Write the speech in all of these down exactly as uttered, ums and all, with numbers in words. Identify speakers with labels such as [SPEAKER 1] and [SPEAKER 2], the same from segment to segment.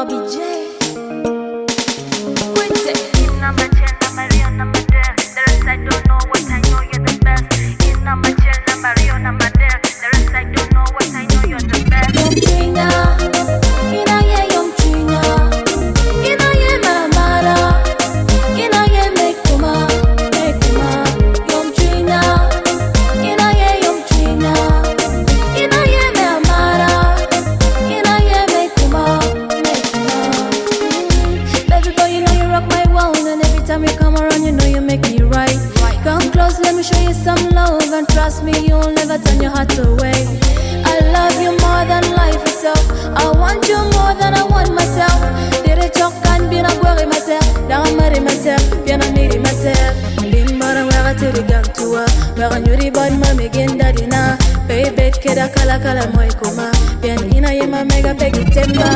[SPEAKER 1] Bobby J. Quincy.
[SPEAKER 2] In on my chill, on my real, on my dear. The rest I don't know what I know you're the best. In on my chill, on my real, on my dear. The rest I don't know what I know you're the best.
[SPEAKER 1] Yom Trina, ina ye Yom Trina, ina ye Mamara, ina ye Mekuma, Mekuma. Yom Trina, ina ye Yom Trina, ina ye Mamara, ina ye Mekuma, Mekuma. Baby boy, you know you rock my world, and every time you come around, you know you make me right. Come close, let me show you some love, and trust me, you'll never turn your heart away. I love you more than life itself. I want you more than I want myself. Dire chokan bina gwari mater, danga mari mater, biana miri mater. Bin bara wera tiri gantua, wera nyuri bod mami ginda dina. Baby keda kala kala moi kuma, bian ina yema mega pegi temba.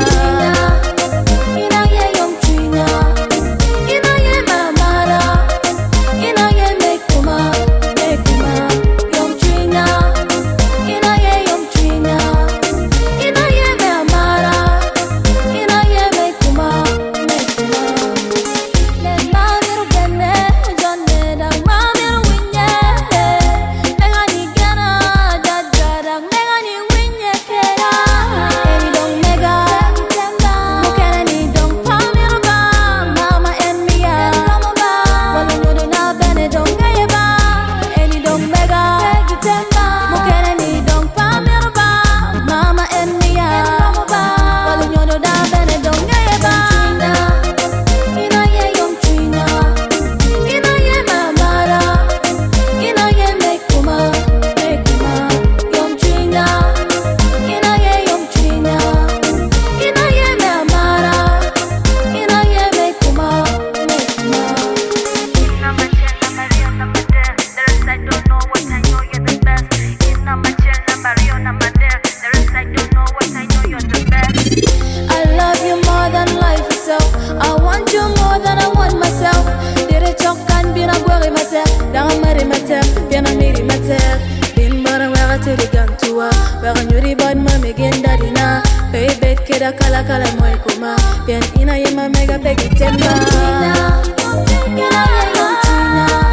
[SPEAKER 1] Ina ye Yom Trina, ina ye Mamara, ina ye Mekuma, Mekuma. Yom Trina, ina ye Yom Trina, ina ye Mamara, ina ye Mekuma, Mekuma. Ne mamiru bene, jonne da mamiru winye. Nega ni gana, jajara, nega ni winye kera. Eni dong mega, mukene ni dong pamiru ba. Mama and Mia, walu nyodo na bene dong gaye ba. Eni dong mega, mukene ni dong pamiru ba. Mama and Mia, walu nyodo na bene dong gaye ba. Ina ye Yom Trina, ina ye Mamara, ina ye Mekuma, Mekuma. Yom Trina, ina ye Yom Trina, ina ye Mamara, ina ye Mekuma, Mekuma.
[SPEAKER 2] In on my chill, on my real, on my dear. The rest I don't know what I know you're the best. In on my chill, on my real, on my dear. The rest I don't know what I know you're the best.
[SPEAKER 1] I love you more than life itself. I want you more than I want myself. Dire chokan bina gwari mater, danga mari mater, biana miri mater. Bin bara wera tiri gantua, wera nyuri bod mami ginda dina. Baby keda kala kala moi kuma, bian ina yema mega pegi temba. Ina ye Yom Trina.